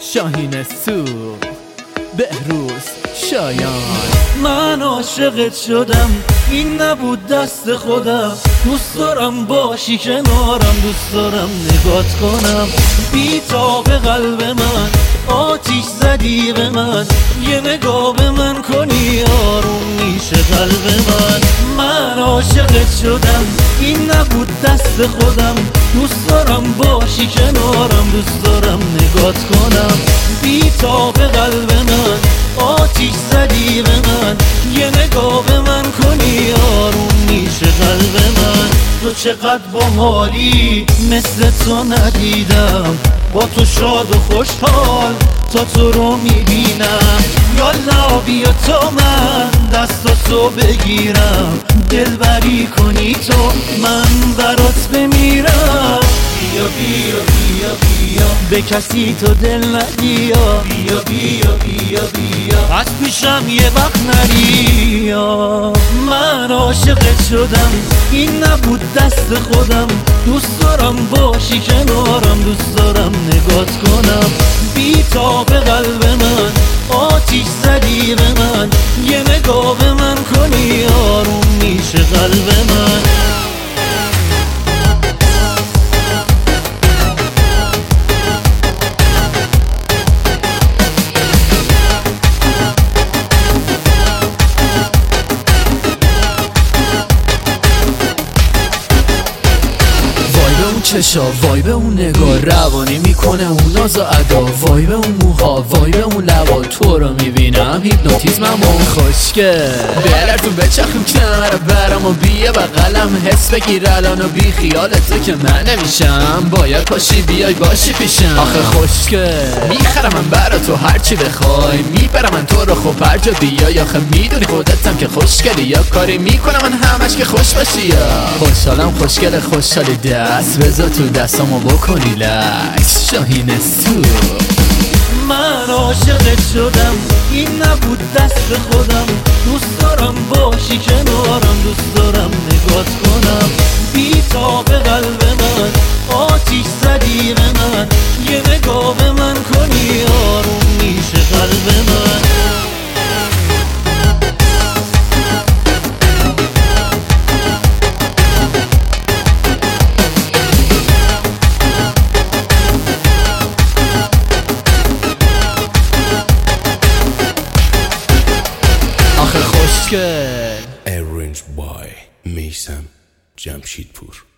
شاهین سو بهروز شایان. من عاشقت شدم، این نبود دست خودم. دوست دارم باشی کنارم، دوست دارم نگات کنم. بی تاب قلب من آتیش زدی به من، یه نگاه به من کنی آروم میشه قلب من. من عاشقت شدم، این نبود دست خودم. دوست دارم باشی کنارم، دوست دارم نگات کنم. بی تاب قلب من آتیش زدی به من، یه نگاه به من کنی آروم میشه قلب من. تو چقدر باحالی، مثل تو ندیدم. با تو شاد و خوشحال تا تو رو میبینم. یالا بیا تا من دست تو بگیرم، دلبری کنی تو من برات بمیرم. بیا بیا بیا بیا به کسی تو دل ندیا. بیا بیا بیا بیا از پیشم یه وقت نری. من عاشقت شدم، این نبود دست خودم. دوست دارم باشی کنارم، دوست دارم نگات کنم. بی تاب قلب من آتیش زدی به من، یه نگاه به من کنی آروم میشه قلب من. چشا وای به اون نگاه، روانی میکنه اون ناز و ادا. وای به اون موها، وای به اون لبا، تو رو میبینم هیپنوتیزمم اون خوشگل. بلرتون بچخیم کنار برم و بیا بغلم، حس بگیر الان و بی خیالت که من نمیشم. باید پاشی بیای باشی پیشم، آخه خوشگل. میخرم من برا تو هرچی بخوای، میبرم من تو رو خب هر جا بیای. آخه میدونی خودتم که خوشگلی، یا کاری میکنم من همش که خوش باشی. یا خوشحالم خوشگل خوشحالی، دست بذار تو دستامو بکنی لکس. شاهین سو. من عاشقت شدم، این نبود دست خودم. دوست دارم باشی کنارم، دوست دارم نگات کنم. بی تاب قلب من آتیش زدی به من، یه نگاه به من کنی آروم میشه قلب من. خوشگل. Arranged by میثم جمشیدپور.